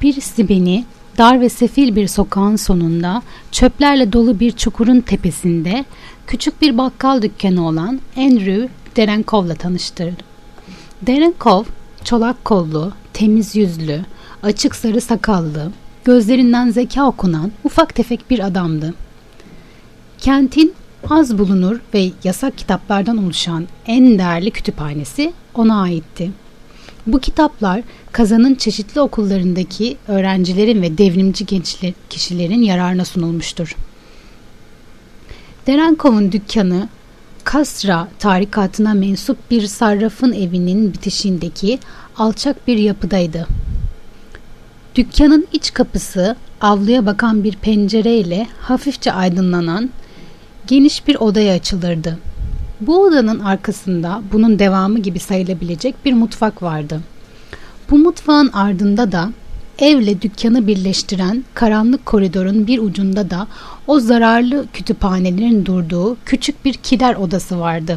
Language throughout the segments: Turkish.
Birisi beni dar ve sefil bir sokağın sonunda, çöplerle dolu bir çukurun tepesinde küçük bir bakkal dükkanı olan Andrew Derenkov'la tanıştırdı. Derenkov, çolak kollu, temiz yüzlü, açık sarı sakallı, gözlerinden zeka okunan ufak tefek bir adamdı. Kentin az bulunur ve yasak kitaplardan oluşan en değerli kütüphanesi ona aitti. Bu kitaplar Kazan'ın çeşitli okullarındaki öğrencilerin ve devrimci kişilerin yararına sunulmuştur. Derenkov'un dükkanı Kasra tarikatına mensup bir sarrafın evinin bitişindeki alçak bir yapıdaydı. Dükkanın iç kapısı avluya bakan bir pencereyle hafifçe aydınlanan geniş bir odaya açılırdı. Bu odanın arkasında bunun devamı gibi sayılabilecek bir mutfak vardı. Bu mutfağın ardında da evle dükkanı birleştiren karanlık koridorun bir ucunda da o zararlı kütüphanelerin durduğu küçük bir kiler odası vardı.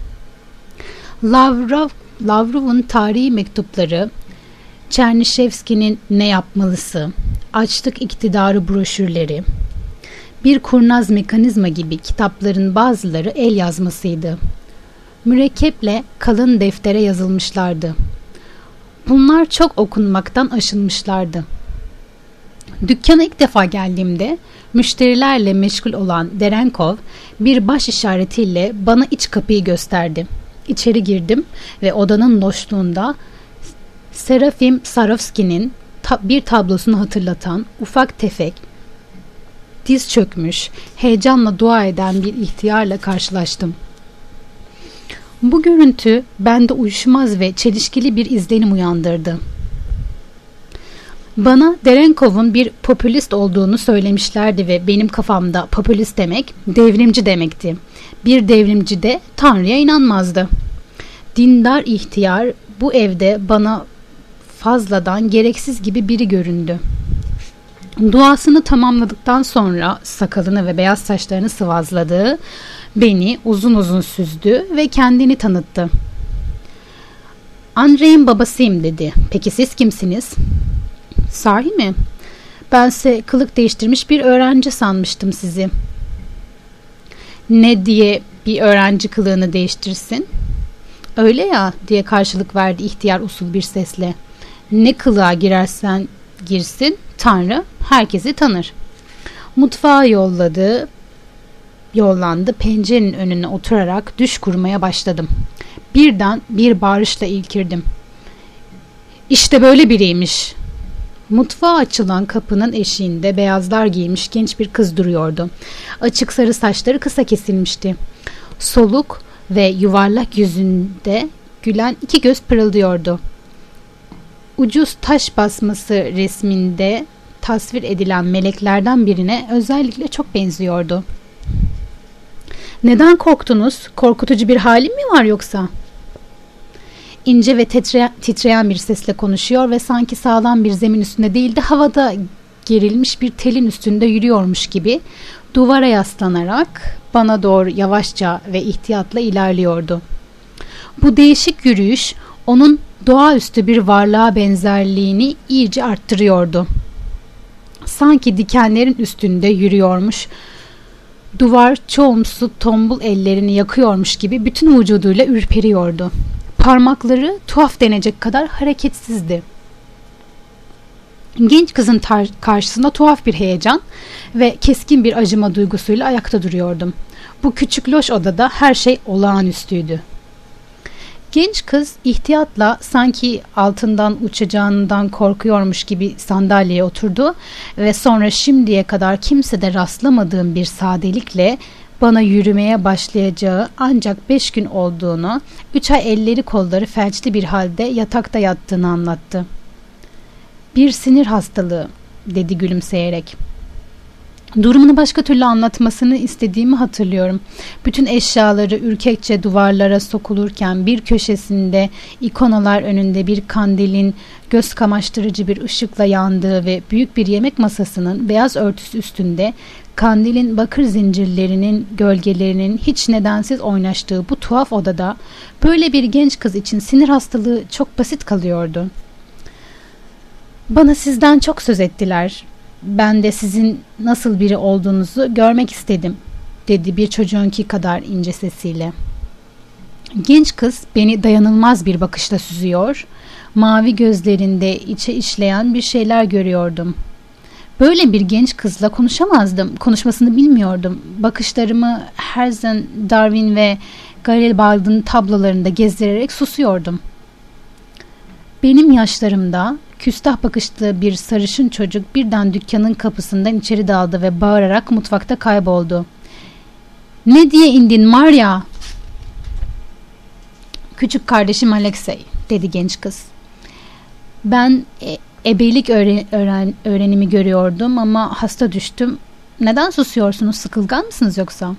Lavrov'un tarihi mektupları, Çernişevski'nin Ne Yapmalısı, Açlık İktidarı broşürleri, Bir Kurnaz Mekanizma gibi kitapların bazıları el yazmasıydı. Mürekkeple kalın deftere yazılmışlardı. Bunlar çok okunmaktan aşınmışlardı. Dükkana ilk defa geldiğimde müşterilerle meşgul olan Derenkov bir baş işaretiyle bana iç kapıyı gösterdi. İçeri girdim ve odanın loşluğunda Serafim Sarovski'nin bir tablosunu hatırlatan ufak tefek, diz çökmüş, heyecanla dua eden bir ihtiyarla karşılaştım. Bu görüntü bende uyuşmaz ve çelişkili bir izlenim uyandırdı. Bana Derenkov'un bir popülist olduğunu söylemişlerdi ve benim kafamda popülist demek devrimci demekti. Bir devrimci de Tanrı'ya inanmazdı. Dindar ihtiyar bu evde bana fazladan gereksiz gibi biri göründü. Duasını tamamladıktan sonra sakalını ve beyaz saçlarını sıvazladı, beni uzun uzun süzdü ve kendini tanıttı. Andrei'in babasıyım dedi. Peki siz kimsiniz? Sahi mi? Bense kılık değiştirmiş bir öğrenci sanmıştım sizi. Ne diye bir öğrenci kılığını değiştirsin? Öyle ya diye karşılık verdi ihtiyar usul bir sesle. Ne kılığa girersen girsin Tanrı herkesi tanır. Mutfağa yollandı. Pencerenin önüne oturarak düş kurmaya başladım. Birden bir bağırışla irkildim. İşte böyle biriymiş. Mutfağa açılan kapının eşiğinde beyazlar giymiş genç bir kız duruyordu. Açık sarı saçları kısa kesilmişti. Soluk ve yuvarlak yüzünde gülen iki göz pırıldıyordu. Ucuz taş basması resminde tasvir edilen meleklerden birine özellikle çok benziyordu. Neden korktunuz? Korkutucu bir halim mi var yoksa? İnce ve titreyen bir sesle konuşuyor ve sanki sağlam bir zemin üstünde değil de havada gerilmiş bir telin üstünde yürüyormuş gibi duvara yaslanarak bana doğru yavaşça ve ihtiyatla ilerliyordu. Bu değişik yürüyüş onun doğaüstü bir varlığa benzerliğini iyice arttırıyordu. Sanki dikenlerin üstünde yürüyormuş, duvar çoğumsu tombul ellerini yakıyormuş gibi bütün vücuduyla ürperiyordu. Parmakları tuhaf denecek kadar hareketsizdi. Genç kızın karşısında tuhaf bir heyecan ve keskin bir acıma duygusuyla ayakta duruyordum. Bu küçük loş odada her şey olağanüstüydü. Genç kız ihtiyatla sanki altından uçacağından korkuyormuş gibi sandalyeye oturdu ve sonra şimdiye kadar kimsede rastlamadığım bir sadelikle bana yürümeye başlayacağı ancak 5 gün olduğunu, 3 ay elleri kolları felçli bir halde yatakta yattığını anlattı. Bir sinir hastalığı dedi gülümseyerek. Durumunu başka türlü anlatmasını istediğimi hatırlıyorum. Bütün eşyaları ürkekçe duvarlara sokulurken bir köşesinde ikonalar önünde bir kandilin göz kamaştırıcı bir ışıkla yandığı ve büyük bir yemek masasının beyaz örtüsü üstünde kandilin bakır zincirlerinin gölgelerinin hiç nedensiz oynaştığı bu tuhaf odada böyle bir genç kız için sinir hastalığı çok basit kalıyordu. Bana sizden çok söz ettiler. Ben de sizin nasıl biri olduğunuzu görmek istedim, dedi bir çocuğunki kadar ince sesiyle. Genç kız beni dayanılmaz bir bakışla süzüyor, mavi gözlerinde içe işleyen bir şeyler görüyordum. Böyle bir genç kızla konuşamazdım, konuşmasını bilmiyordum. Bakışlarımı Herzen, Darwin ve Garibald'ın tablolarında gezdirerek susuyordum. Benim yaşlarımda küstah bakışlı bir sarışın çocuk birden dükkanın kapısından içeri daldı ve bağırarak mutfakta kayboldu. "Ne diye indin Maria?" "Küçük kardeşim Alexey," dedi genç kız. "Ben ebelik öğrenimi görüyordum ama hasta düştüm. Neden susuyorsunuz? Sıkılgan mısınız yoksa?"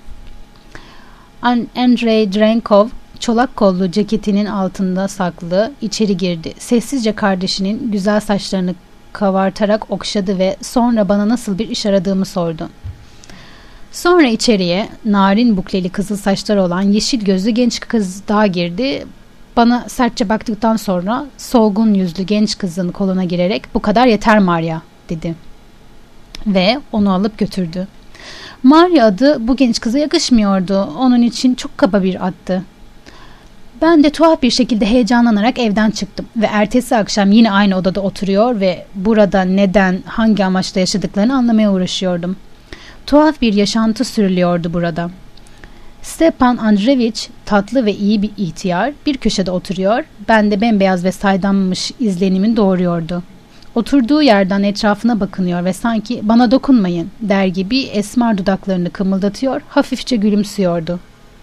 Andrei Drenkov çolak kollu ceketinin altında saklı içeri girdi. Sessizce kardeşinin güzel saçlarını kavartarak okşadı ve sonra bana nasıl bir iş aradığımı sordu. Sonra içeriye narin bukleli kızıl saçları olan yeşil gözlü genç kız daha girdi. Bana sertçe baktıktan sonra solgun yüzlü genç kızın koluna girerek "Bu kadar yeter Maria," dedi. Ve onu alıp götürdü. Maria adı bu genç kıza yakışmıyordu. Onun için çok kaba bir addı. Ben de tuhaf bir şekilde heyecanlanarak evden çıktım ve ertesi akşam yine aynı odada oturuyor ve burada neden, hangi amaçla yaşadıklarını anlamaya uğraşıyordum. Tuhaf bir yaşantı sürülüyordu burada. Stepan Andreevich, tatlı ve iyi bir ihtiyar, bir köşede oturuyor, ben de bembeyaz ve saydammış izlenimin doğuruyordu. Oturduğu yerden etrafına bakınıyor ve sanki "Bana dokunmayın," der gibi esmer dudaklarını kımıldatıyor, hafifçe gülümsüyordu.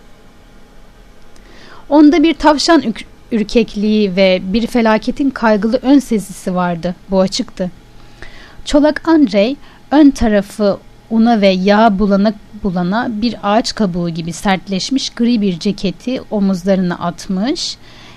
Onda bir tavşan ürkekliği ve bir felaketin kaygılı ön sezisi vardı. Bu açıktı. Çolak Andrei ön tarafı una ve yağ bulana bir ağaç kabuğu gibi sertleşmiş gri bir ceketi omuzlarına atmış,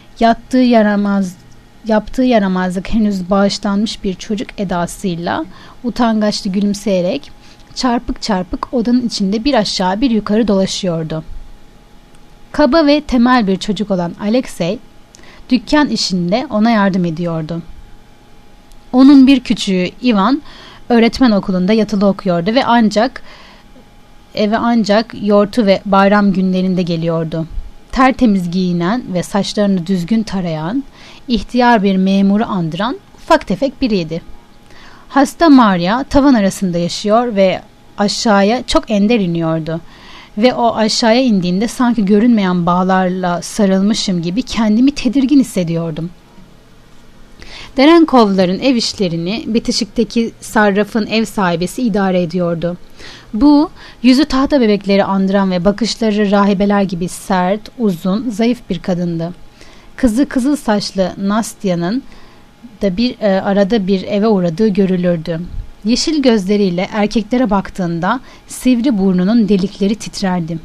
yaptığı yaramazlık henüz bağışlanmış bir çocuk edasıyla utangaçlı gülümseyerek çarpık çarpık odanın içinde bir aşağı bir yukarı dolaşıyordu. Kaba ve temel bir çocuk olan Alexey, dükkan işinde ona yardım ediyordu. Onun bir küçüğü Ivan, öğretmen okulunda yatılı okuyordu ve eve ancak yortu ve bayram günlerinde geliyordu. Tertemiz giyinen ve saçlarını düzgün tarayan, ihtiyar bir memuru andıran ufak tefek biriydi. Hasta Maria tavan arasında yaşıyor ve aşağıya çok ender iniyordu. Ve o aşağıya indiğinde sanki görünmeyen bağlarla sarılmışım gibi kendimi tedirgin hissediyordum. Derenkovların ev işlerini bitişikteki sarrafın ev sahibesi idare ediyordu. Bu, yüzü tahta bebekleri andıran ve bakışları rahibeler gibi sert, uzun, zayıf bir kadındı. Kızı kızıl saçlı Nastya'nın da arada bir eve uğradığı görülürdü. Yeşil gözleriyle erkeklere baktığında sivri burnunun delikleri titrerdi.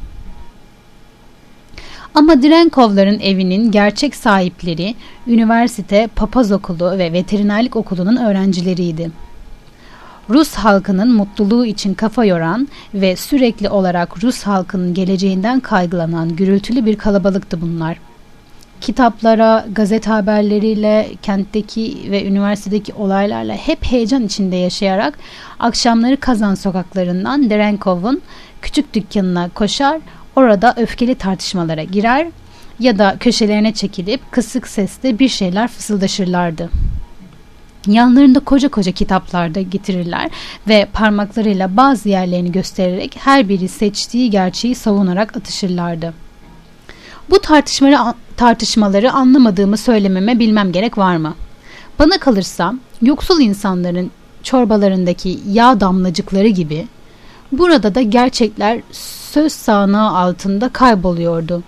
Ama Drenkovların evinin gerçek sahipleri üniversite, papaz okulu ve veterinerlik okulunun öğrencileriydi. Rus halkının mutluluğu için kafa yoran ve sürekli olarak Rus halkının geleceğinden kaygılanan gürültülü bir kalabalıktı bunlar. Kitaplara, gazete haberleriyle, kentteki ve üniversitedeki olaylarla hep heyecan içinde yaşayarak akşamları Kazan sokaklarından Drenkov'un küçük dükkanına koşar, orada öfkeli tartışmalara girer ya da köşelerine çekilip kısık sesle bir şeyler fısıldaşırlardı. Yanlarında koca koca kitaplar da getirirler ve parmaklarıyla bazı yerlerini göstererek her biri seçtiği gerçeği savunarak atışırlardı. Bu tartışmaları anlamadığımı söylememe bilmem gerek var mı? Bana kalırsa yoksul insanların çorbalarındaki yağ damlacıkları gibi burada da gerçekler söz sağanağı altında kayboluyordu.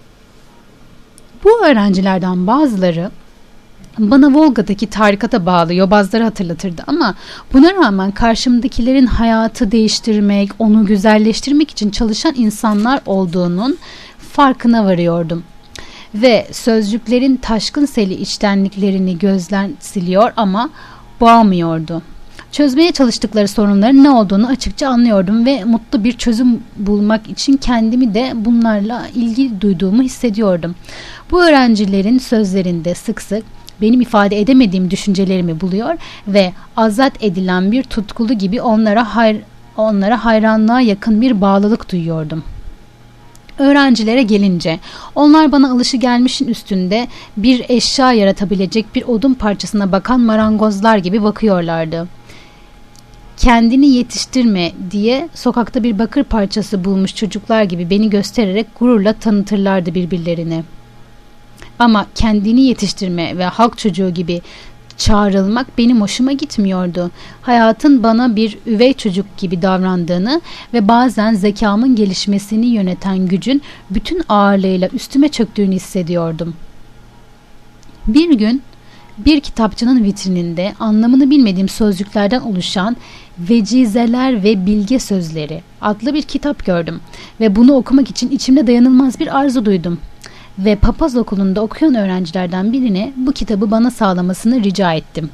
Bu öğrencilerden bazıları bana Volga'daki tarikata bağlı yobazları hatırlatırdı ama buna rağmen karşımdakilerin hayatı değiştirmek, onu güzelleştirmek için çalışan insanlar olduğunun farkına varıyordum. Ve sözcüklerin taşkın seli içtenliklerini gözden siliyor ama boğamıyordu. Çözmeye çalıştıkları sorunların ne olduğunu açıkça anlıyordum ve mutlu bir çözüm bulmak için kendimi de bunlarla ilgi duyduğumu hissediyordum. Bu öğrencilerin sözlerinde sık sık Benim ifade edemediğim düşüncelerimi buluyor ve azat edilen bir tutkulu gibi onlara hayranlığa yakın bir bağlılık duyuyordum. Öğrencilere gelince, onlar bana alışıgelmişin üstünde bir eşya yaratabilecek bir odun parçasına bakan marangozlar gibi bakıyorlardı. Kendini yetiştirme diye sokakta bir bakır parçası bulmuş çocuklar gibi beni göstererek gururla tanıtırlardı birbirlerine. Ama kendini yetiştirme ve halk çocuğu gibi çağrılmak benim hoşuma gitmiyordu. Hayatın bana bir üvey çocuk gibi davrandığını ve bazen zekamın gelişmesini yöneten gücün bütün ağırlığıyla üstüme çöktüğünü hissediyordum. Bir gün bir kitapçının vitrininde anlamını bilmediğim sözcüklerden oluşan Vecizeler ve Bilge Sözleri adlı bir kitap gördüm ve bunu okumak için içimde dayanılmaz bir arzu duydum. Ve papaz okulunda okuyan öğrencilerden birine bu kitabı bana sağlamasını rica ettim.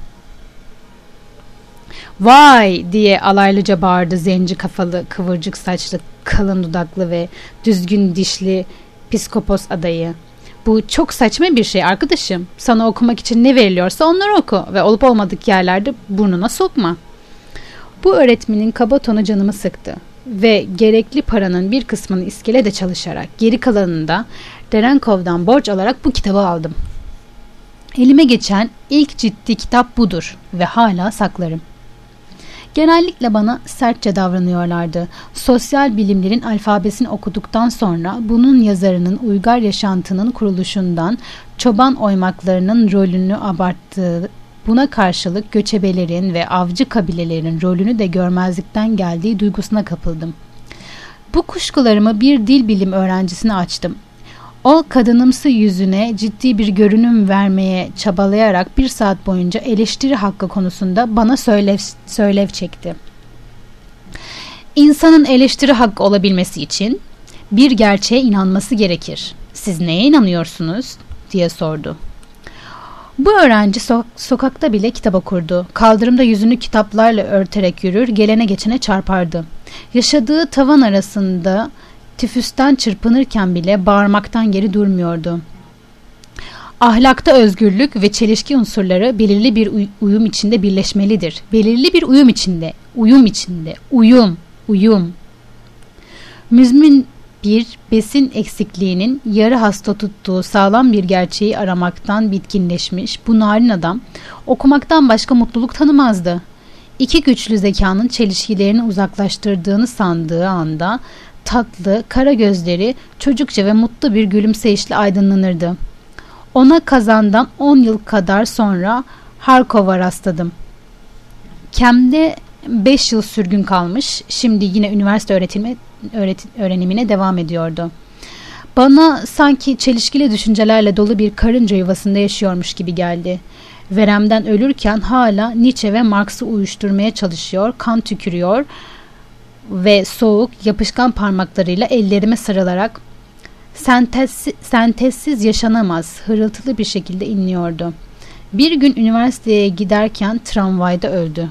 "Vay!" diye alaylıca bağırdı zenci kafalı, kıvırcık saçlı, kalın dudaklı ve düzgün dişli piskopos adayı. "Bu çok saçma bir şey arkadaşım. Sana okumak için ne veriliyorsa onları oku ve olup olmadık yerlerde burnuna sokma." Bu öğretmenin kaba tonu canımı sıktı ve gerekli paranın bir kısmını iskelede çalışarak, geri kalanını da Derenkov'dan borç alarak bu kitabı aldım. Elime geçen ilk ciddi kitap budur ve hala saklarım. Genellikle bana sertçe davranıyorlardı. Sosyal bilimlerin alfabesini okuduktan sonra bunun yazarının uygar yaşantının kuruluşundan çoban oymaklarının rolünü abarttığı, buna karşılık göçebelerin ve avcı kabilelerin rolünü de görmezlikten geldiği duygusuna kapıldım. Bu kuşkularımı bir dil bilim öğrencisine açtım. O kadınımsı yüzüne ciddi bir görünüm vermeye çabalayarak 1 saat boyunca eleştiri hakkı konusunda bana söylev çekti. İnsanın eleştiri hakkı olabilmesi için bir gerçeğe inanması gerekir. Siz neye inanıyorsunuz? Diye sordu. Bu öğrenci sokakta bile kitap okurdu. Kaldırımda yüzünü kitaplarla örterek yürür, gelene geçene çarpardı. Yaşadığı tavan arasında tifüsten çırpınırken bile bağırmaktan geri durmuyordu. Ahlakta özgürlük ve çelişki unsurları belirli bir uyum içinde birleşmelidir. Belirli bir uyum içinde. Uyum. Müzmin bir besin eksikliğinin yarı hasta tuttuğu sağlam bir gerçeği aramaktan bitkinleşmiş bu narin adam okumaktan başka mutluluk tanımazdı. İki güçlü zekanın çelişkilerini uzaklaştırdığını sandığı anda tatlı, kara gözleri çocukça ve mutlu bir gülümseyişle aydınlanırdı. Ona Kazan'dan 10 yıl kadar sonra Harkov'a rastladım. Kem'de 5 yıl sürgün kalmış, şimdi yine üniversite öğrenimine devam ediyordu. Bana sanki çelişkili düşüncelerle dolu bir karınca yuvasında yaşıyormuş gibi geldi. Veremden ölürken hala Nietzsche ve Marx'ı uyuşturmaya çalışıyor, kan tükürüyor ve soğuk, yapışkan parmaklarıyla ellerime sarılarak "Sentezsiz yaşanamaz" hırıltılı bir şekilde inliyordu. Bir gün üniversiteye giderken tramvayda öldü.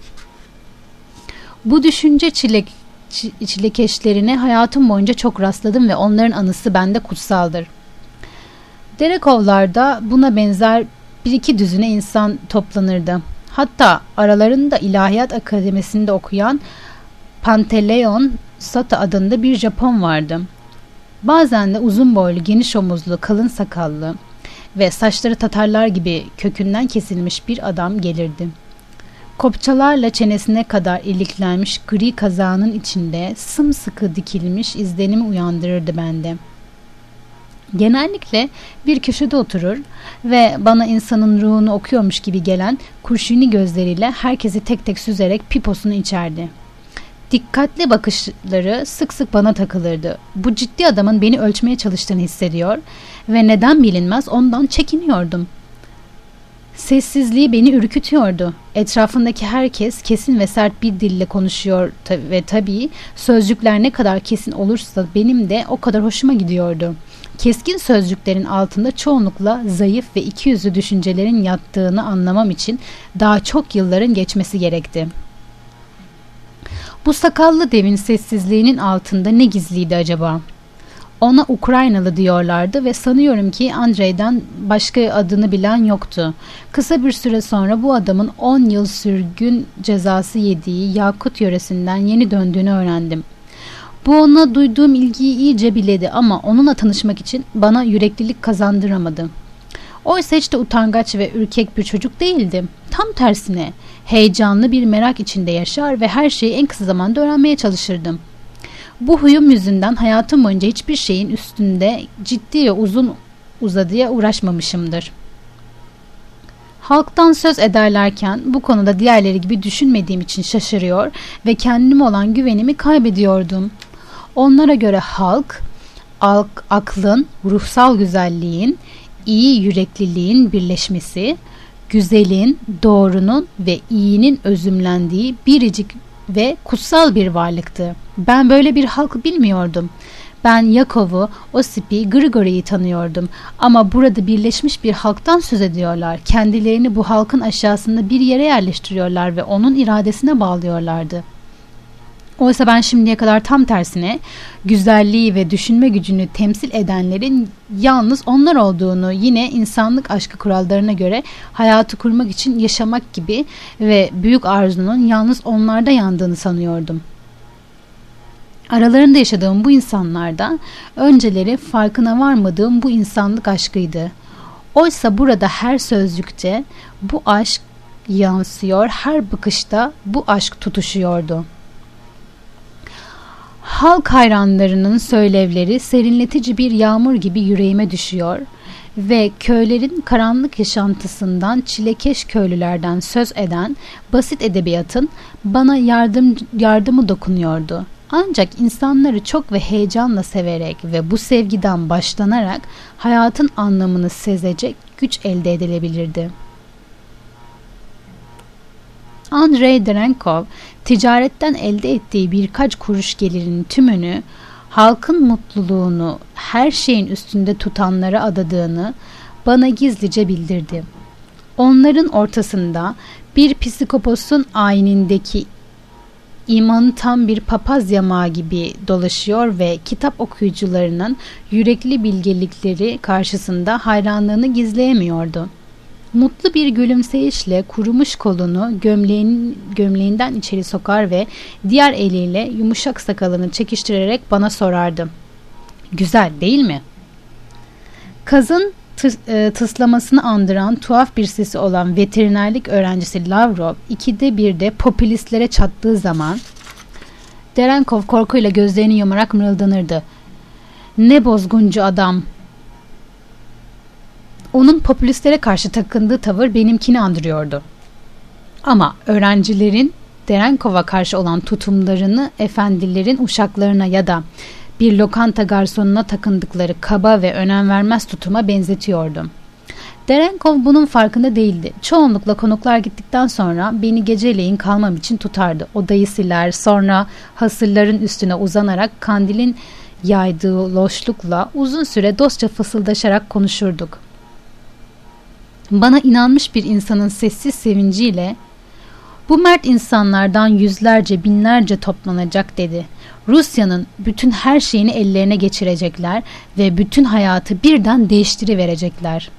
Bu düşünce çilekeşlerine hayatım boyunca çok rastladım ve onların anısı bende kutsaldır. Derekovlarda buna benzer 1-2 düzine insan toplanırdı. Hatta aralarında İlahiyat Akademisi'nde okuyan Panteleon Sata adında bir Japon vardı. Bazen de uzun boylu, geniş omuzlu, kalın sakallı ve saçları Tatarlar gibi kökünden kesilmiş bir adam gelirdi. Kopçalarla çenesine kadar iliklenmiş gri kazağının içinde sımsıkı dikilmiş izlenimi uyandırırdı bende. Genellikle bir köşede oturur ve bana insanın ruhunu okuyormuş gibi gelen kurşuni gözleriyle herkesi tek tek süzerek piposunu içerdi. Dikkatli bakışları sık sık bana takılırdı. Bu ciddi adamın beni ölçmeye çalıştığını hissediyor ve neden bilinmez ondan çekiniyordum. Sessizliği beni ürkütüyordu. Etrafındaki herkes kesin ve sert bir dille konuşuyor ve tabii sözcükler ne kadar kesin olursa benim de o kadar hoşuma gidiyordu. Keskin sözcüklerin altında çoğunlukla zayıf ve ikiyüzlü düşüncelerin yattığını anlamam için daha çok yılların geçmesi gerekti. Bu sakallı devin sessizliğinin altında ne gizliydi acaba? Ona Ukraynalı diyorlardı ve sanıyorum ki Andrei'den başka adını bilen yoktu. Kısa bir süre sonra bu adamın 10 yıl sürgün cezası yediği Yakut yöresinden yeni döndüğünü öğrendim. Bu ona duyduğum ilgiyi iyice biledi ama onunla tanışmak için bana yüreklilik kazandıramadı. Oysa hiç de utangaç ve ürkek bir çocuk değildim. Tam tersine heyecanlı bir merak içinde yaşar ve her şeyi en kısa zamanda öğrenmeye çalışırdım. Bu huyum yüzünden hayatım boyunca hiçbir şeyin üstünde ciddi ve uzun uzadıya uğraşmamışımdır. Halktan söz ederlerken bu konuda diğerleri gibi düşünmediğim için şaşırıyor ve kendime olan güvenimi kaybediyordum. Onlara göre halk, aklın, ruhsal güzelliğin, iyi yürekliliğin birleşmesi, güzelin, doğrunun ve iyinin özümlendiği biricik ve kutsal bir varlıktı. Ben böyle bir halk bilmiyordum. Ben Yakov'u, Osip'i, Grigori'yi tanıyordum. Ama burada birleşmiş bir halktan söz ediyorlar. Kendilerini bu halkın aşağısında bir yere yerleştiriyorlar ve onun iradesine bağlıyorlardı. Oysa ben şimdiye kadar tam tersine güzelliği ve düşünme gücünü temsil edenlerin yalnız onlar olduğunu, yine insanlık aşkı kurallarına göre hayatı kurmak için yaşamak gibi ve büyük arzunun yalnız onlarda yandığını sanıyordum. Aralarında yaşadığım bu insanlardan önceleri farkına varmadığım bu insanlık aşkıydı. Oysa burada her sözcükte bu aşk yansıyor, her bakışta bu aşk tutuşuyordu. Halk hayranlarının söylevleri serinletici bir yağmur gibi yüreğime düşüyor ve köylerin karanlık yaşantısından çilekeş köylülerden söz eden basit edebiyatın bana yardımı dokunuyordu. Ancak insanları çok ve heyecanla severek ve bu sevgiden başlanarak hayatın anlamını sezecek güç elde edilebilirdi. Andrei Derenkov, ticaretten elde ettiği birkaç kuruş gelirinin tümünü halkın mutluluğunu her şeyin üstünde tutanlara adadığını bana gizlice bildirdi. Onların ortasında bir psikoposun ayinindeki imanı tam bir papaz yamağı gibi dolaşıyor ve kitap okuyucularının yürekli bilgelikleri karşısında hayranlığını gizleyemiyordu. Mutlu bir gülümseyişle kurumuş kolunu gömleğinden içeri sokar ve diğer eliyle yumuşak sakalını çekiştirerek bana sorardı. Güzel değil mi? Kazın tıslamasını andıran tuhaf bir sesi olan veterinerlik öğrencisi Lavrov 1/2'de popülistlere çattığı zaman Derenkov korkuyla gözlerini yumarak mırıldanırdı. Ne bozguncu adam! Onun popülistlere karşı takındığı tavır benimkini andırıyordu. Ama öğrencilerin Derenkov'a karşı olan tutumlarını efendilerin uşaklarına ya da bir lokanta garsonuna takındıkları kaba ve önem vermez tutuma benzetiyordu. Derenkov bunun farkında değildi. Çoğunlukla konuklar gittikten sonra beni geceleyin kalmam için tutardı. Odayı siler, sonra hasırların üstüne uzanarak kandilin yaydığı loşlukla uzun süre dostça fısıldaşarak konuşurduk. Bana inanmış bir insanın sessiz sevinciyle "Bu mert insanlardan yüzlerce, binlerce toplanacak" dedi. "Rusya'nın bütün her şeyini ellerine geçirecekler ve bütün hayatı birden değiştiriverecekler."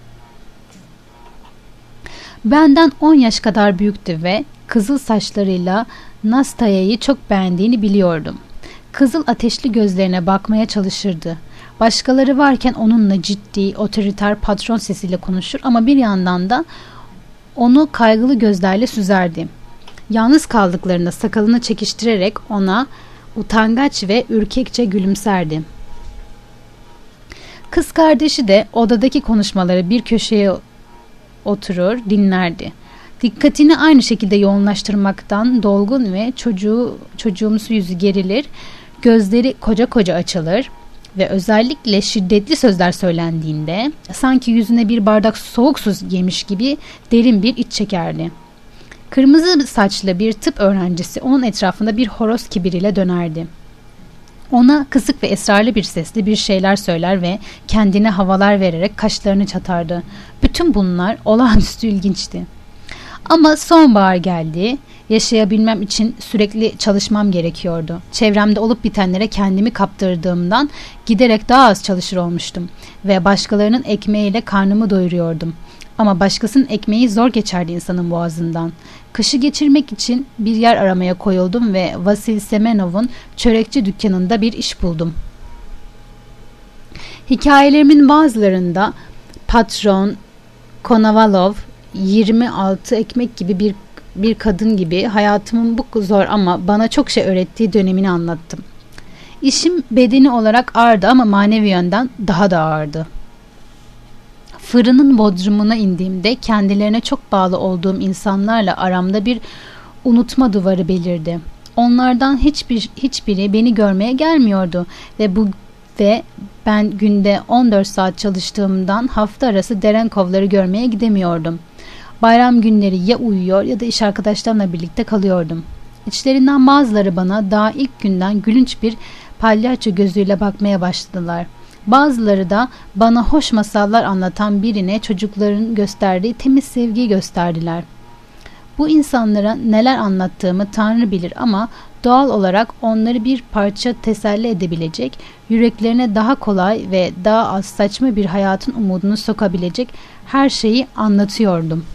Benden 10 yaş kadar büyüktü ve kızıl saçlarıyla Nastaya'yı çok beğendiğini biliyordum. Kızıl ateşli gözlerine bakmaya çalışırdı. Başkaları varken onunla ciddi, otoriter patron sesiyle konuşur ama bir yandan da onu kaygılı gözlerle süzerdi. Yalnız kaldıklarında sakalını çekiştirerek ona utangaç ve ürkekçe gülümserdi. Kız kardeşi de odadaki konuşmaları bir köşeye oturur dinlerdi. Dikkatini aynı şekilde yoğunlaştırmaktan dolgun ve çocuğumsu yüzü gerilir, gözleri koca koca açılır ve özellikle şiddetli sözler söylendiğinde sanki yüzüne bir bardak soğuk su yemiş gibi derin bir iç çekerdi. Kırmızı saçlı bir tıp öğrencisi onun etrafında bir horoz kibiriyle dönerdi. Ona kısık ve esrarlı bir sesle bir şeyler söyler ve kendine havalar vererek kaşlarını çatardı. Bütün bunlar olağanüstü ilginçti. Ama sonbahar geldi. Yaşayabilmem için sürekli çalışmam gerekiyordu. Çevremde olup bitenlere kendimi kaptırdığımdan giderek daha az çalışır olmuştum ve başkalarının ekmeğiyle karnımı doyuruyordum. Ama başkasının ekmeği zor geçerdi insanın boğazından. Kışı geçirmek için bir yer aramaya koyuldum ve Vasil Semenov'un çörekçi dükkanında bir iş buldum. Hikayelerimin bazılarında patron Konovalov 26 ekmek gibi bir kadın gibi hayatımın bu zor ama bana çok şey öğrettiği dönemini anlattım. İşim bedeni olarak ağırdı ama manevi yönden daha da ağırdı. Fırının bodrumuna indiğimde kendilerine çok bağlı olduğum insanlarla aramda bir unutma duvarı belirdi. Onlardan hiçbiri beni görmeye gelmiyordu ve ben günde 14 saat çalıştığımdan hafta arası Derenkovları görmeye gidemiyordum. Bayram günleri ya uyuyor ya da iş arkadaşlarımla birlikte kalıyordum. İçlerinden bazıları bana daha ilk günden gülünç bir palyaço gözüyle bakmaya başladılar. Bazıları da bana hoş masallar anlatan birine çocukların gösterdiği temiz sevgiyi gösterdiler. Bu insanlara neler anlattığımı Tanrı bilir ama doğal olarak onları bir parça teselli edebilecek, yüreklerine daha kolay ve daha az saçma bir hayatın umudunu sokabilecek her şeyi anlatıyordum.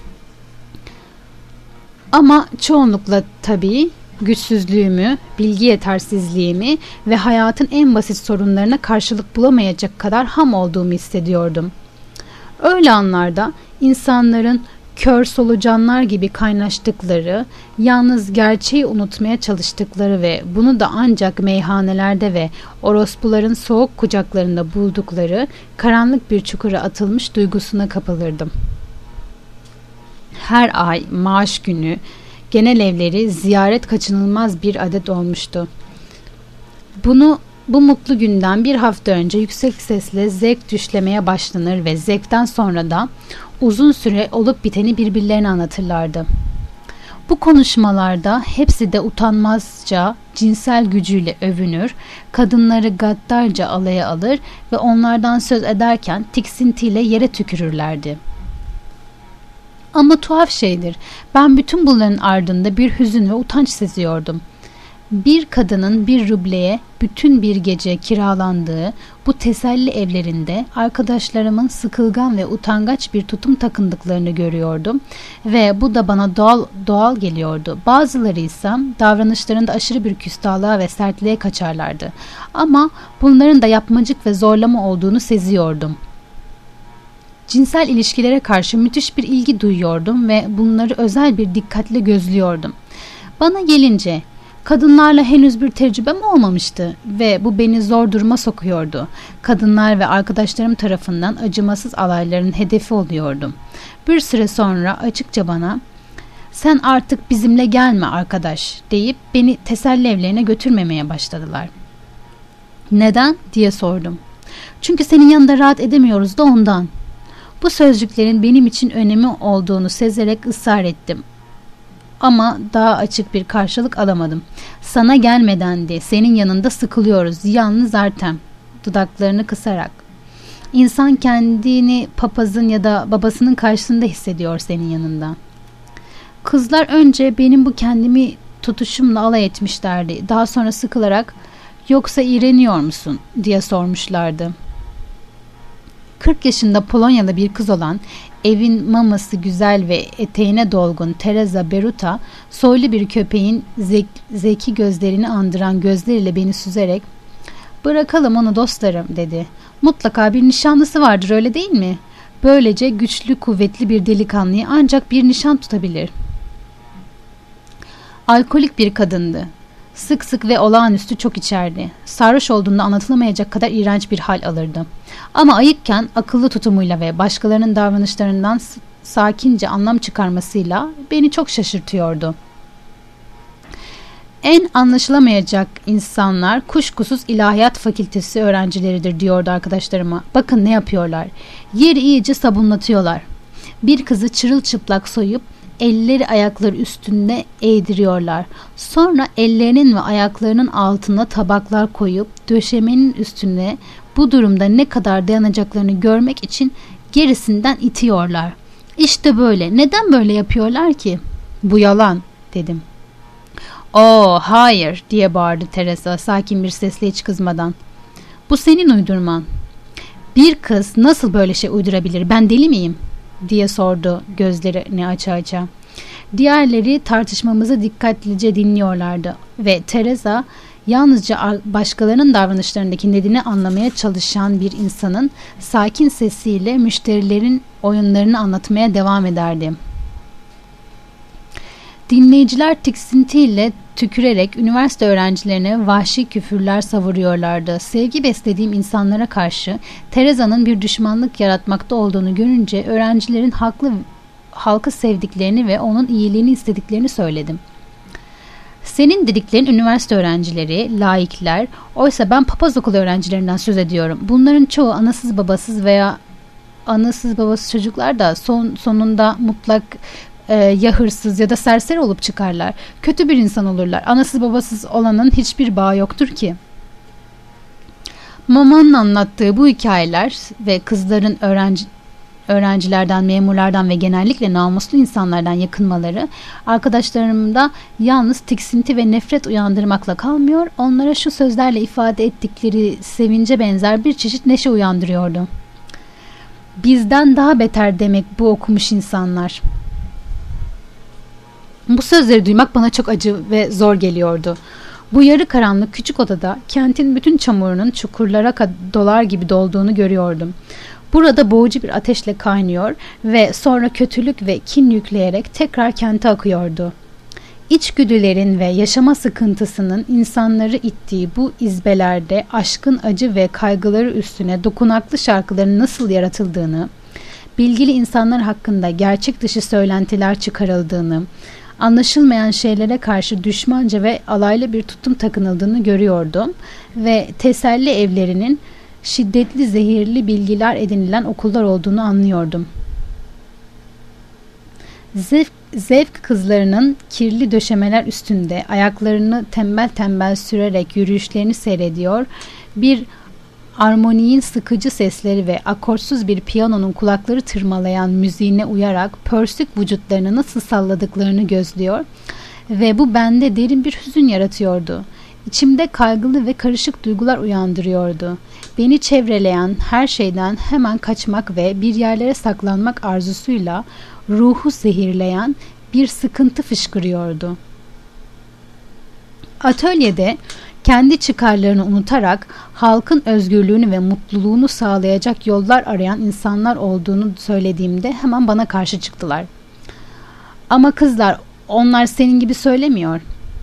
Ama çoğunlukla tabii güçsüzlüğümü, bilgi yetersizliğimi ve hayatın en basit sorunlarına karşılık bulamayacak kadar ham olduğumu hissediyordum. Öyle anlarda insanların kör solucanlar gibi kaynaştıkları, yalnız gerçeği unutmaya çalıştıkları ve bunu da ancak meyhanelerde ve orospuların soğuk kucaklarında buldukları karanlık bir çukura atılmış duygusuna kapılırdım. Her ay maaş günü genel evleri ziyaret kaçınılmaz bir adet olmuştu. Bu mutlu günden bir hafta önce yüksek sesle zevk düşlemeye başlanır ve zevkten sonra da uzun süre olup biteni birbirlerine anlatırlardı. Bu konuşmalarda hepsi de utanmazca cinsel gücüyle övünür, kadınları gaddarca alaya alır ve onlardan söz ederken tiksintiyle yere tükürürlerdi. Ama tuhaf şeydir, ben bütün bunların ardında bir hüzün ve utanç seziyordum. Bir kadının bir rubleye bütün bir gece kiralandığı bu teselli evlerinde arkadaşlarımın sıkılgan ve utangaç bir tutum takındıklarını görüyordum ve bu da bana doğal geliyordu. Bazıları ise davranışlarında aşırı bir küstahlığa ve sertliğe kaçarlardı. Ama bunların da yapmacık ve zorlama olduğunu seziyordum. Cinsel ilişkilere karşı müthiş bir ilgi duyuyordum ve bunları özel bir dikkatle gözlüyordum. Bana gelince kadınlarla henüz bir tecrübem olmamıştı ve bu beni zor duruma sokuyordu. Kadınlar ve arkadaşlarım tarafından acımasız alayların hedefi oluyordum. Bir süre sonra açıkça bana "Sen artık bizimle gelme arkadaş" deyip beni teselli evlerine götürmemeye başladılar. "Neden?" diye sordum. "Çünkü senin yanında rahat edemiyoruz da ondan." Bu sözcüklerin benim için önemi olduğunu sezerek ısrar ettim. Ama daha açık bir karşılık alamadım. "Sana gelmeden de senin yanında sıkılıyoruz. Yalnız Artem." Dudaklarını kısarak. "İnsan kendini papazın ya da babasının karşısında hissediyor senin yanında." Kızlar önce benim bu kendimi tutuşumla alay etmişlerdi. Daha sonra sıkılarak "Yoksa iğreniyor musun?" diye sormuşlardı. 40 yaşında Polonyalı bir kız olan, evin maması güzel ve eteğine dolgun Teresa Beruta, soylu bir köpeğin zeki gözlerini andıran gözleriyle beni süzerek "Bırakalım onu dostlarım" dedi. "Mutlaka bir nişanlısı vardır, öyle değil mi? Böylece güçlü kuvvetli bir delikanlıyı ancak bir nişan tutabilir." Alkolik bir kadındı. Sık sık ve olağanüstü çok içerdi. Sarhoş olduğunda anlatılamayacak kadar iğrenç bir hal alırdı. Ama ayıkken akıllı tutumuyla ve başkalarının davranışlarından sakince anlam çıkarmasıyla beni çok şaşırtıyordu. "En anlaşılamayacak insanlar kuşkusuz ilahiyat fakültesi öğrencileridir" diyordu arkadaşlarıma. "Bakın ne yapıyorlar. Yeri iyice sabunlatıyorlar. Bir kızı çırılçıplak soyup elleri ayakları üstünde eğdiriyorlar. Sonra ellerinin ve ayaklarının altına tabaklar koyup döşemenin üstüne bu durumda ne kadar dayanacaklarını görmek için gerisinden itiyorlar. İşte böyle. Neden böyle yapıyorlar ki?" "Bu yalan" dedim. "Oo, hayır," diye bağırdı Teresa sakin bir sesle hiç kızmadan. "Bu senin uydurman." "Bir kız nasıl böyle şey uydurabilir? Ben deli miyim?" diye sordu gözlerini aça aça. Diğerleri tartışmamızı dikkatlice dinliyorlardı ve Teresa yalnızca başkalarının davranışlarındaki nedeni anlamaya çalışan bir insanın sakin sesiyle müşterilerin oyunlarını anlatmaya devam ederdi. Dinleyiciler tiksintiyle tükürerek üniversite öğrencilerine vahşi küfürler savuruyorlardı. Sevgi beslediğim insanlara karşı Teresa'nın bir düşmanlık yaratmakta olduğunu görünce öğrencilerin halkı sevdiklerini ve onun iyiliğini istediklerini söyledim. "Senin dediklerin üniversite öğrencileri, laikler, oysa ben papaz okulu öğrencilerinden söz ediyorum. Bunların çoğu anasız babasız veya anasız babasız çocuklar da sonunda mutlak ya hırsız ya da serseri olup çıkarlar. Kötü bir insan olurlar. Anasız babasız olanın hiçbir bağı yoktur ki." Mama'nın anlattığı bu hikayeler ve kızların öğrencilerden, memurlardan ve genellikle namuslu insanlardan yakınmaları arkadaşlarımda yalnız tiksinti ve nefret uyandırmakla kalmıyor, onlara şu sözlerle ifade ettikleri sevince benzer bir çeşit neşe uyandırıyordu. "Bizden daha beter demek bu okumuş insanlar." Bu sözleri duymak bana çok acı ve zor geliyordu. Bu yarı karanlık küçük odada kentin bütün çamurunun çukurlara dolar gibi dolduğunu görüyordum. Burada boğucu bir ateşle kaynıyor ve sonra kötülük ve kin yükleyerek tekrar kente akıyordu. İçgüdülerin ve yaşama sıkıntısının insanları ittiği bu izbelerde aşkın acı ve kaygıları üstüne dokunaklı şarkıların nasıl yaratıldığını, bilgili insanlar hakkında gerçek dışı söylentiler çıkarıldığını, anlaşılmayan şeylere karşı düşmanca ve alaylı bir tutum takınıldığını görüyordum ve teselli evlerinin şiddetli zehirli bilgiler edinilen okullar olduğunu anlıyordum. Zevk kızlarının kirli döşemeler üstünde ayaklarını tembel tembel sürerek yürüyüşlerini seyrediyor, bir armoniğin sıkıcı sesleri ve akortsuz bir piyanonun kulakları tırmalayan müziğine uyarak pörsük vücutlarını nasıl salladıklarını gözlüyor ve bu bende derin bir hüzün yaratıyordu. İçimde kaygılı ve karışık duygular uyandırıyordu. Beni çevreleyen her şeyden hemen kaçmak ve bir yerlere saklanmak arzusuyla ruhu zehirleyen bir sıkıntı fışkırıyordu. Atölyede kendi çıkarlarını unutarak halkın özgürlüğünü ve mutluluğunu sağlayacak yollar arayan insanlar olduğunu söylediğimde hemen bana karşı çıktılar. "Ama kızlar, onlar senin gibi söylemiyor."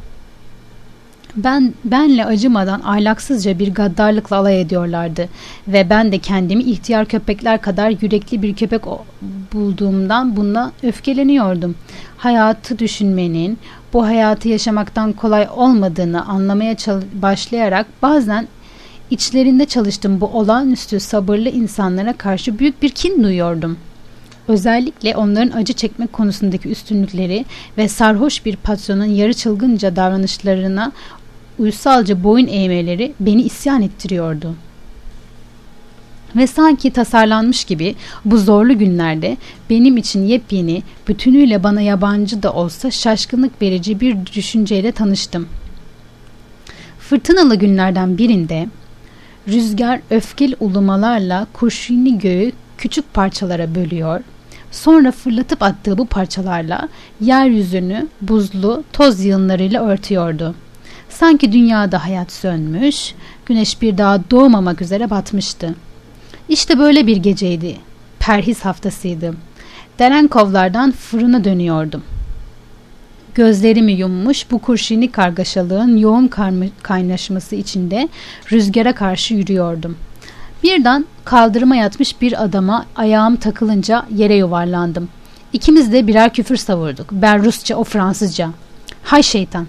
Benle acımadan ahlaksızca bir gaddarlıkla alay ediyorlardı ve ben de kendimi ihtiyar köpekler kadar yürekli bir köpek bulduğumdan buna öfkeleniyordum. Hayatı düşünmenin, bu hayatı yaşamaktan kolay olmadığını anlamaya başlayarak bazen içlerinde çalıştığım bu olağanüstü sabırlı insanlara karşı büyük bir kin duyuyordum. Özellikle onların acı çekmek konusundaki üstünlükleri ve sarhoş bir patronun yarı çılgınca davranışlarına uysalca boyun eğmeleri beni isyan ettiriyordu. Ve sanki tasarlanmış gibi bu zorlu günlerde benim için yepyeni, bütünüyle bana yabancı da olsa şaşkınlık verici bir düşünceyle tanıştım. Fırtınalı günlerden birinde rüzgar öfkeli ulumalarla kurşuni göğü küçük parçalara bölüyor, sonra fırlatıp attığı bu parçalarla yeryüzünü buzlu toz yığınlarıyla örtüyordu. Sanki dünyada hayat sönmüş, güneş bir daha doğmamak üzere batmıştı. İşte böyle bir geceydi. Perhiz haftasıydı. Derenkovlardan fırına dönüyordum. Gözlerimi yummuş bu kurşuni kargaşalığın yoğun kaynaşması içinde rüzgara karşı yürüyordum. Birden kaldırıma yatmış bir adama ayağım takılınca yere yuvarlandım. İkimiz de birer küfür savurduk. Ben Rusça, o Fransızca. "Hay şeytan!"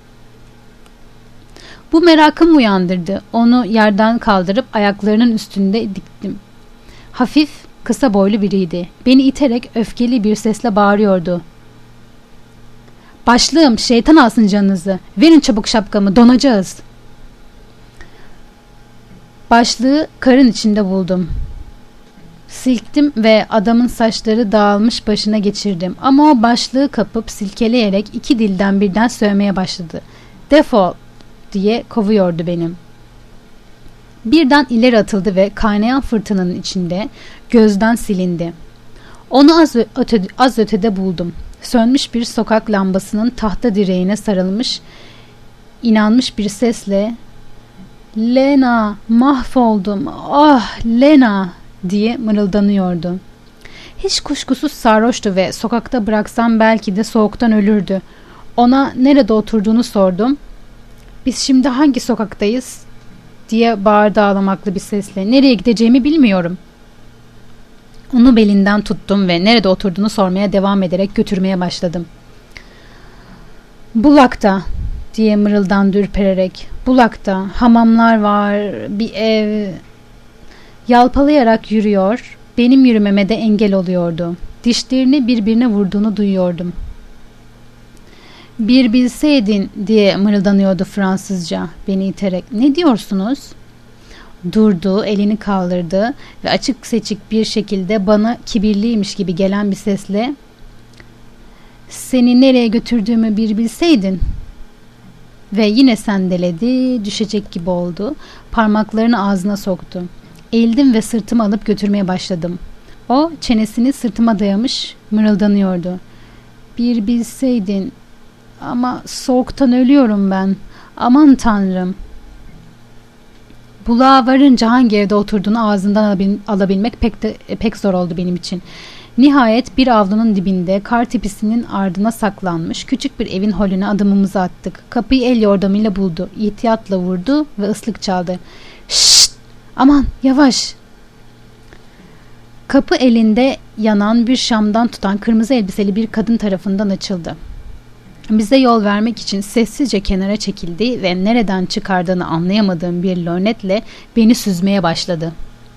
Bu merakımı uyandırdı. Onu yerden kaldırıp ayaklarının üstünde diktim. Hafif, kısa boylu biriydi. Beni iterek öfkeli bir sesle bağırıyordu. "Başlığım, şeytan alsın canınızı. Verin çabuk şapkamı, donacağız." Başlığı karın içinde buldum. Silktim ve adamın saçları dağılmış başına geçirdim. Ama o başlığı kapıp silkeleyerek iki dilden birden sövmeye başladı. Defol diye kovuyordu benim. Birden ileri atıldı ve kaynayan fırtınanın içinde gözden silindi. Onu az ötede buldum. Sönmüş bir sokak lambasının tahta direğine sarılmış, inanmış bir sesle "Lena, mahvoldum, ah Lena!" diye mırıldanıyordu. Hiç kuşkusuz sarhoştu ve sokakta bıraksam belki de soğuktan ölürdü. Ona nerede oturduğunu sordum. "Biz şimdi hangi sokaktayız?" diye bağırdı ağlamaklı bir sesle. "Nereye gideceğimi bilmiyorum." Onu belinden tuttum ve nerede oturduğunu sormaya devam ederek götürmeye başladım. "Bulak'ta," diye mırıldandı ürpererek. "Bulak'ta hamamlar var, bir ev." Yalpalayarak yürüyor, benim yürümeme de engel oluyordu. Dişlerini birbirine vurduğunu duyuyordum. "Bir bilseydin," diye mırıldanıyordu Fransızca beni iterek. "Ne diyorsunuz?" Durdu, elini kaldırdı ve açık seçik bir şekilde bana kibirliymiş gibi gelen bir sesle "Seni nereye götürdüğümü bir bilseydin." Ve yine sendeledi, düşecek gibi oldu. Parmaklarını ağzına soktu. Eğildim ve sırtımı alıp götürmeye başladım. O çenesini sırtıma dayamış mırıldanıyordu. "Bir bilseydin, ama soğuktan ölüyorum ben. Aman Tanrım." Bulağa varınca hangi evde oturduğunu ağzından alabilmek pek zor oldu benim için. Nihayet bir avlunun dibinde kar tepisinin ardına saklanmış küçük bir evin holüne adımımızı attık. Kapıyı el yordamıyla buldu. İhtiyatla vurdu ve ıslık çaldı. "Şşt! Aman yavaş!" Kapı elinde yanan bir şamdan tutan kırmızı elbiseli bir kadın tarafından açıldı. Bize yol vermek için sessizce kenara çekildi ve nereden çıkardığını anlayamadığım bir lornetle beni süzmeye başladı.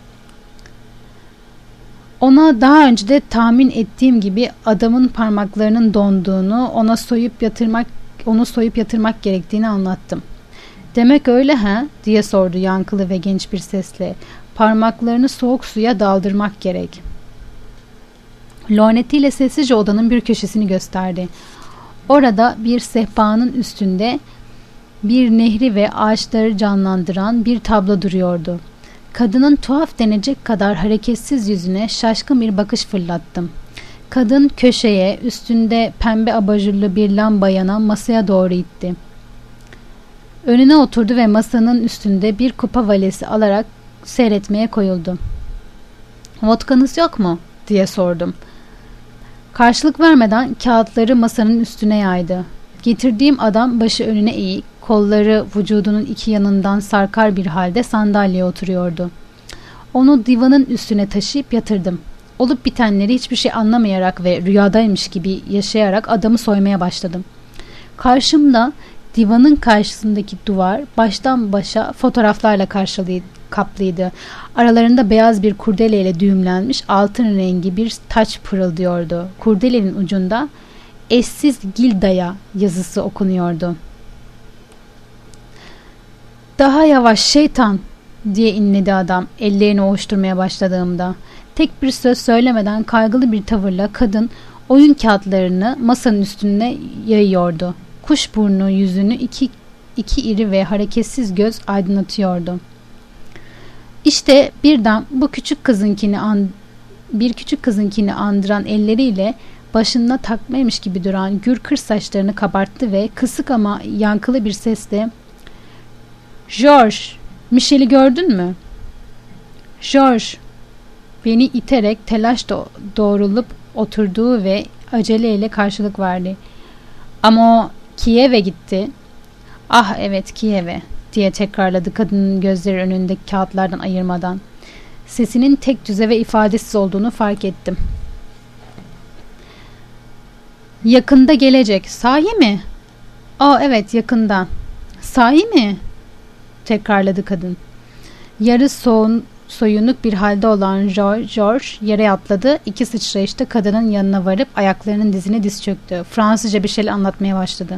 Ona daha önce de tahmin ettiğim gibi adamın parmaklarının donduğunu, onu soyup yatırmak gerektiğini anlattım. "Demek öyle ha?" diye sordu yankılı ve genç bir sesle. "Parmaklarını soğuk suya daldırmak gerek." Lornetiyle sessizce odanın bir köşesini gösterdi. Orada bir sehpanın üstünde bir nehri ve ağaçları canlandıran bir tablo duruyordu. Kadının tuhaf denecek kadar hareketsiz yüzüne şaşkın bir bakış fırlattım. Kadın köşeye, üstünde pembe abajurlu bir lamba yanan masaya doğru itti. Önüne oturdu ve masanın üstünde bir kupa valesi alarak seyretmeye koyuldu. "Vodkanız yok mu?" diye sordum. Karşılık vermeden kağıtları masanın üstüne yaydı. Getirdiğim adam başı önüne eğik, kolları vücudunun iki yanından sarkar bir halde sandalyeye oturuyordu. Onu divanın üstüne taşıyıp yatırdım. Olup bitenleri hiçbir şey anlamayarak ve rüyadaymış gibi yaşayarak adamı soymaya başladım. Karşımda divanın karşısındaki duvar baştan başa fotoğraflarla kaplıydı. Aralarında beyaz bir kurdeleyle düğümlenmiş altın rengi bir taç pırıldıyordu. Kurdelenin ucunda "Eşsiz Gildaya" yazısı okunuyordu. "Daha yavaş şeytan!" diye inledi adam ellerini ovuşturmaya başladığımda. Tek bir söz söylemeden kaygılı bir tavırla kadın oyun kağıtlarını masanın üstüne yayıyordu. Kuşburnu yüzünü iki iri ve hareketsiz göz aydınlatıyordu. İşte birden bir küçük kızınkini andıran elleriyle başında takmaymış gibi duran gür kır saçlarını kabarttı ve kısık ama yankılı bir sesle "George, Michel'i gördün mü?" George beni iterek doğrulup oturduğu ve aceleyle karşılık verdi. "Ama o Kiev'e gitti." "Ah evet, Kiev'e," diye tekrarladı kadının gözleri önündeki kağıtlardan ayırmadan. Sesinin tek düze ve ifadesiz olduğunu fark ettim. "Yakında gelecek." "Sahi mi?" "Aa evet, yakında." "Sahi mi?" tekrarladı kadın. Yarı soyunuk bir halde olan George yere atladı. İki sıçrayışta kadının yanına varıp ayaklarının dizine diz çöktü. Fransızca bir şeyler anlatmaya başladı.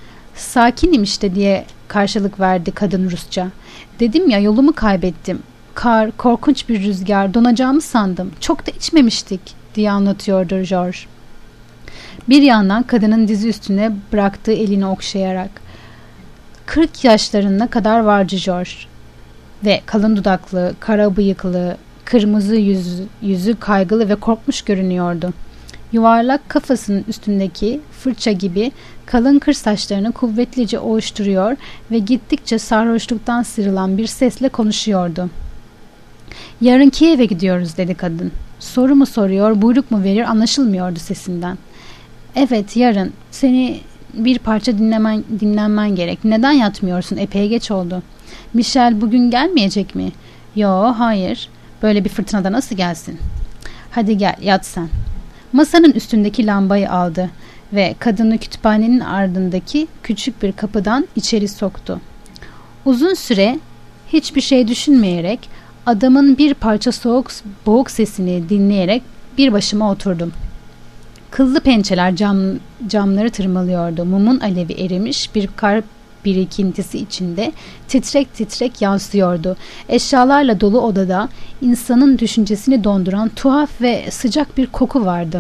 "Sakinim işte," diye karşılık verdi kadın Rusça. "Dedim ya, yolumu kaybettim. kar, korkunç bir rüzgar, donacağımı sandım. Çok da içmemiştik diye anlatıyordu George. Bir yandan kadının dizi üstüne bıraktığı elini okşayarak. 40 yaşlarına kadar vardı George. Ve kalın dudaklı, kara bıyıklı, kırmızı yüzü kaygılı ve korkmuş görünüyordu. Yuvarlak kafasının üstündeki fırça gibi kalın kır saçlarını kuvvetlice ovuşturuyor ve gittikçe sarhoşluktan sıyrılan bir sesle konuşuyordu. "Yarın Kiev'e gidiyoruz," dedi kadın. Soru mu soruyor, buyruk mu verir anlaşılmıyordu sesinden. "Evet, yarın. Seni bir parça dinlenmen gerek. Neden yatmıyorsun? Epey geç oldu." "Michel bugün gelmeyecek mi?" "Yo, hayır. Böyle bir fırtınada nasıl gelsin?" "Hadi gel, yat sen." Masanın üstündeki lambayı aldı ve kadını kütüphanenin ardındaki küçük bir kapıdan içeri soktu. Uzun süre hiçbir şey düşünmeyerek, adamın bir parça boğuk sesini dinleyerek bir başıma oturdum. Kıllı pençeler camları tırmalıyordu. Mumun alevi erimiş bir kar birikintisi içinde titrek titrek yansıyordu. Eşyalarla dolu odada insanın düşüncesini donduran tuhaf ve sıcak bir koku vardı.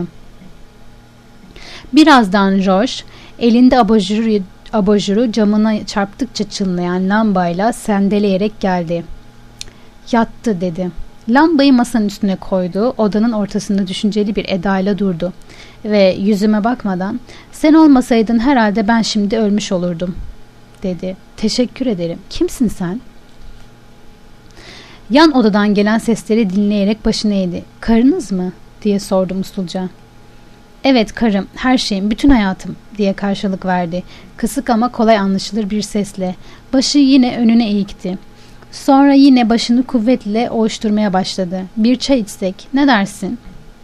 Birazdan George elinde abajuru camına çarptıkça çınlayan lambayla sendeleyerek geldi. "Yattı," dedi. Lambayı masanın üstüne koydu. Odanın ortasında düşünceli bir edayla durdu ve yüzüme bakmadan "Sen olmasaydın herhalde ben şimdi ölmüş olurdum," dedi. "Teşekkür ederim. Kimsin sen?" Yan odadan gelen sesleri dinleyerek başını eğdi. "Karınız mı?" diye sordu usulca. "Evet, karım, her şeyim, bütün hayatım," diye karşılık verdi. Kısık ama kolay anlaşılır bir sesle. Başı yine önüne eğikti. Sonra yine başını kuvvetle ovuşturmaya başladı. "Bir çay içsek, ne dersin?"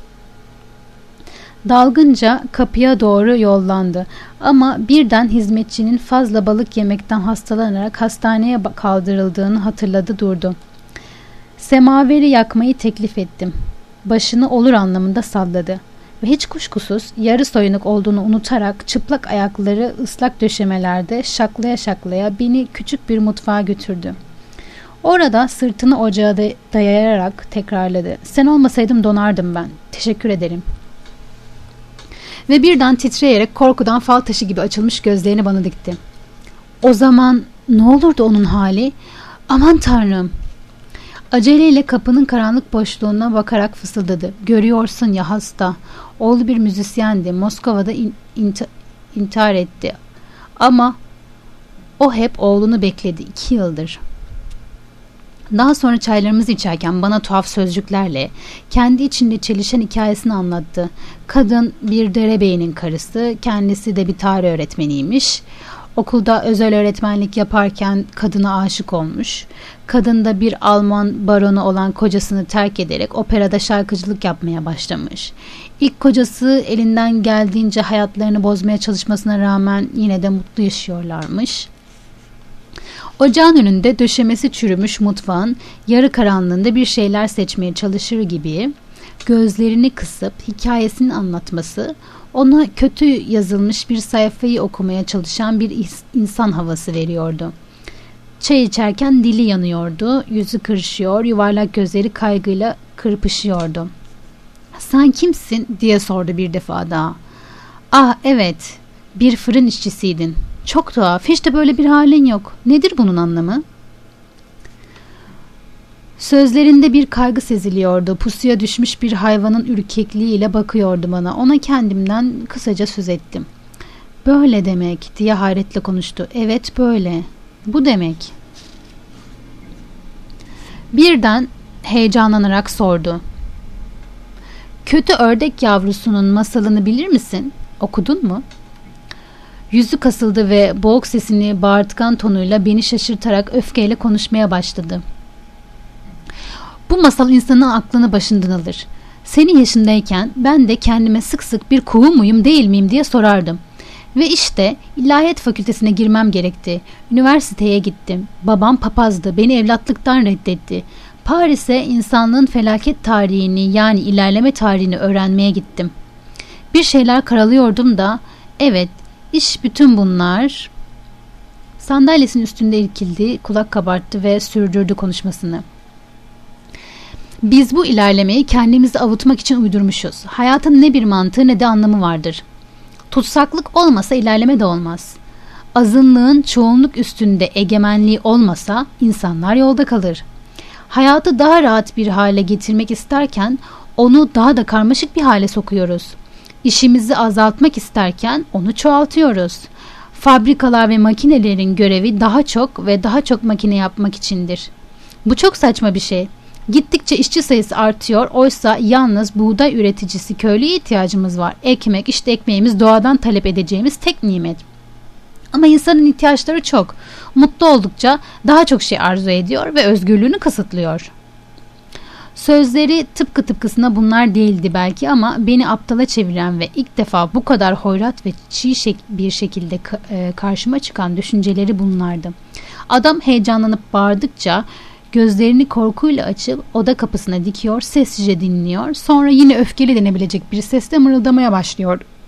Dalgınca kapıya doğru yollandı ama birden hizmetçinin fazla balık yemekten hastalanarak hastaneye kaldırıldığını hatırladı, durdu. "Semaveri yakmayı teklif ettim." Başını olur anlamında salladı ve hiç kuşkusuz yarı soyunuk olduğunu unutarak çıplak ayakları ıslak döşemelerde şaklaya şaklaya beni küçük bir mutfağa götürdü. Orada sırtını ocağa dayayarak tekrarladı. "Sen olmasaydım donardım ben. Teşekkür ederim." Ve birden titreyerek korkudan fal taşı gibi açılmış gözlerini bana dikti. "O zaman ne olurdu onun hali? Aman Tanrım!" Aceleyle kapının karanlık boşluğuna bakarak fısıldadı. "Görüyorsun ya, hasta. Oğlu bir müzisyendi. Moskova'da intihar etti. Ama o hep oğlunu bekledi. 2 yıldır. Daha sonra çaylarımızı içerken bana tuhaf sözcüklerle kendi içinde çelişen hikayesini anlattı. Kadın bir derebeyinin karısı, kendisi de bir tarih öğretmeniymiş. Okulda özel öğretmenlik yaparken kadına aşık olmuş. Kadın da bir Alman baronu olan kocasını terk ederek operada şarkıcılık yapmaya başlamış. İlk kocası elinden geldiğince hayatlarını bozmaya çalışmasına rağmen yine de mutlu yaşıyorlarmış. Ocağın önünde döşemesi çürümüş mutfağın yarı karanlığında bir şeyler seçmeye çalışır gibi gözlerini kısıp hikayesini anlatması ona kötü yazılmış bir sayfayı okumaya çalışan bir insan havası veriyordu. Çay içerken dili yanıyordu, yüzü kırışıyor, yuvarlak gözleri kaygıyla kırpışıyordu. "Sen kimsin?" diye sordu bir defa daha. "Ah evet, bir fırın işçisiydin. Çok tuhaf, hiç de böyle bir halin yok. Nedir bunun anlamı?" Sözlerinde bir kaygı seziliyordu. Pusuya düşmüş bir hayvanın ürkekliğiyle bakıyordu bana. Ona kendimden kısaca söz ettim. "Böyle demek," diye hayretle konuştu. "Evet, böyle. Bu demek." Birden heyecanlanarak sordu. "Kötü ördek yavrusunun masalını bilir misin? Okudun mu?" Yüzü kasıldı ve boğuk sesini bağırtkan tonuyla beni şaşırtarak öfkeyle konuşmaya başladı. "Bu masal insanın aklını başından alır. Senin yaşındayken ben de kendime sık sık bir kuğu muyum değil miyim diye sorardım. Ve işte ilahiyat fakültesine girmem gerekti. Üniversiteye gittim. Babam papazdı. Beni evlatlıktan reddetti. Paris'e insanlığın felaket tarihini, yani ilerleme tarihini öğrenmeye gittim. Bir şeyler karalıyordum da, evet, iş bütün bunlar." Sandalyesinin üstünde irkildi, kulak kabarttı ve sürdürdü konuşmasını. Biz bu ilerlemeyi kendimizi avutmak için uydurmuşuz. Hayatın ne bir mantığı ne de anlamı vardır. Tutsaklık olmasa ilerleme de olmaz. Azınlığın çoğunluk üstünde egemenliği olmasa insanlar yolda kalır. Hayatı daha rahat bir hale getirmek isterken onu daha da karmaşık bir hale sokuyoruz. İşimizi azaltmak isterken onu çoğaltıyoruz. Fabrikalar ve makinelerin görevi daha çok ve daha çok makine yapmak içindir. Bu çok saçma bir şey. Gittikçe işçi sayısı artıyor. Oysa yalnız buğday üreticisi köylüye ihtiyacımız var. Ekmek, işte ekmeğimiz doğadan talep edeceğimiz tek nimet. Ama insanın ihtiyaçları çok. Mutlu oldukça daha çok şey arzu ediyor ve özgürlüğünü kısıtlıyor. Sözleri tıpkısına bunlar değildi belki ama beni aptala çeviren ve ilk defa bu kadar hoyrat ve çiğ bir şekilde karşıma çıkan düşünceleri bunlardı. Adam heyecanlanıp bağırdıkça gözlerini korkuyla açıp oda kapısına dikiyor, sessizce dinliyor. Sonra yine öfkeli denebilecek bir sesle mırıldamaya başlıyordu.